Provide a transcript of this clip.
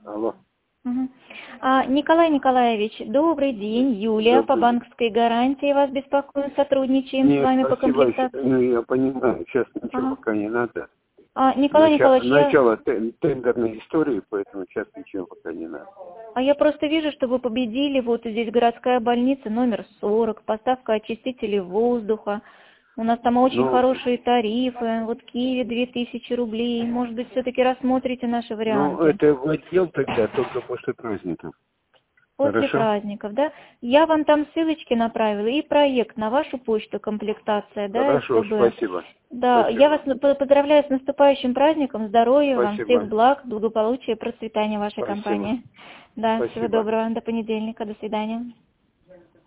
Алло. Мгм. Николай Николаевич, добрый день. Юлия по Добрый день. банковской гарантии вас беспокоим, сотрудничаем с Нет, вами по спасибо. комплектации. Ну, я понимаю, сейчас ничего Ага. пока не надо. Николай Николаевич, Начало тендерной истории, поэтому сейчас ничего пока не надо. я просто вижу, что вы победили. Вот здесь городская больница номер 40, поставка очистителей воздуха. У нас там очень Ну, хорошие тарифы. Вот Киви 2000 рублей. Может быть, все-таки рассмотрите наши варианты. это в отдел тогда только после праздников. После Хорошо? праздников, да? Я вам там ссылочки направила и проект на вашу почту, комплектация, да, Хорошо, СПБ. спасибо. Да, я вас Спасибо. поздравляю с наступающим праздником, здоровья вам, всех Спасибо. благ, благополучия, процветания вашей Спасибо. компании. Да, всего Спасибо. доброго, до понедельника, до свидания.